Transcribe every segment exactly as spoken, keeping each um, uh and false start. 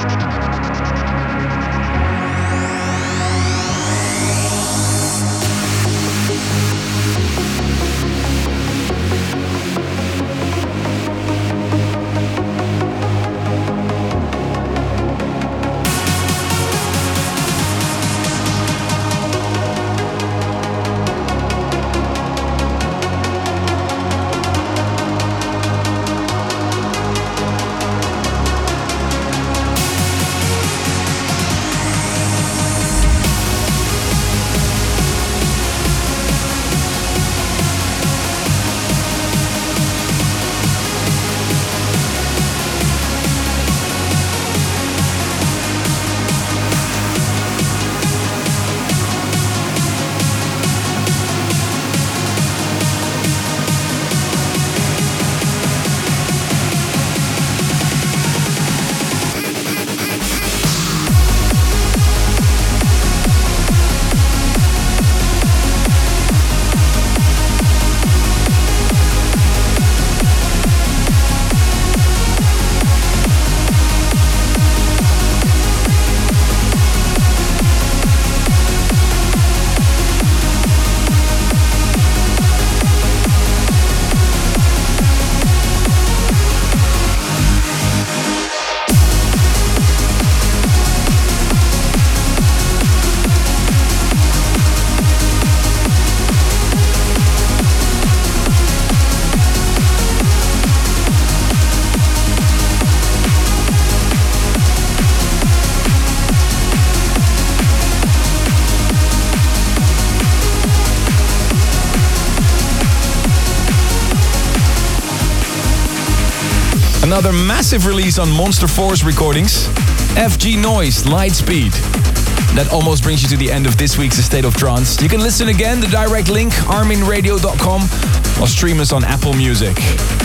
Another massive release on Monster Force Recordings. F G Noise, Lightspeed. That almost brings you to the end of this week's A State of Trance. You can listen again, the direct link, armin radio dot com, or stream us on Apple Music.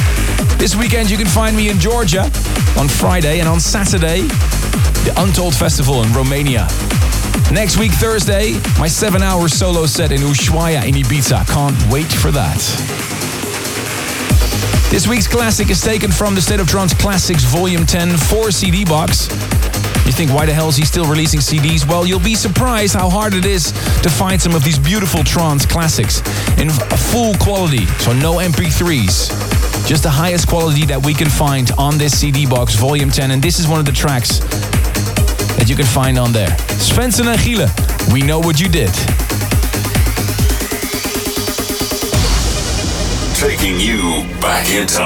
This weekend you can find me in Georgia on Friday, and on Saturday, the Untold Festival in Romania. Next week, Thursday, my seven-hour solo set in Ushuaia in Ibiza. Can't wait for that. This week's classic is taken from the State of Trance Classics Volume ten four C D box. You think, why the hell is he still releasing C Ds? Well, you'll be surprised how hard it is to find some of these beautiful trance classics in full quality, so no M P threes. Just the highest quality that we can find on this C D box, Volume ten, and this is one of the tracks that you can find on there. Svensson and Giele, We Know What You Did. Taking you back in time.